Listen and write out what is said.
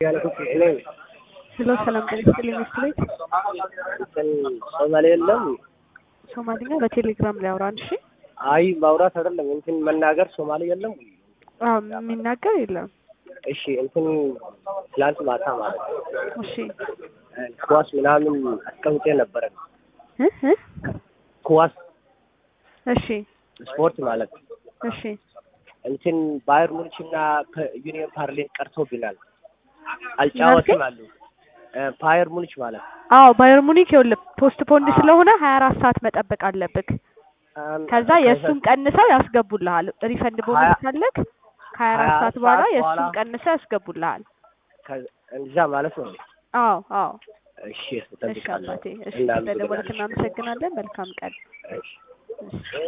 Hello, salam alaikum, Mr. ሶማሌ የለም ሶማሊኛ በቴሌግራም ላይ አውራን። እሺ አይ ማውራት አይደለም እንትን መናገር ሶማሌ የለም የሚናገር የለም። እሺ እንትን ትላንት ማታ ማለት እሺ ኳስ ምናምን አስቀምጬ ነበረ ኳስ እሺ ስፖርት ማለት እሺ እንትን ባየር ሙኒችና ዩኒየን ፓርሊን ቀርቶብናል አልጫወትም አሉ ባየር ሙኒች ማለት ባየር ሙኒክ ይኸውልህ ፖስት ፖንድ ስለሆነ 24 ሰዓት መጠበቅ አለብህ። ከዛ የሱን ቀንሰው ያስገቡልሃል። ሪፈንድ ቦነስ ካለክ ከ24 ሰዓት በኋላ የሱን ቀንሰው ያስገቡልሃል። እንዛ ማለት ነው። አዎ እሺ ተጠብቃለሁ። እሺ ስለደወልክ እናመሰግናለን። መልካም ቀን። እሺ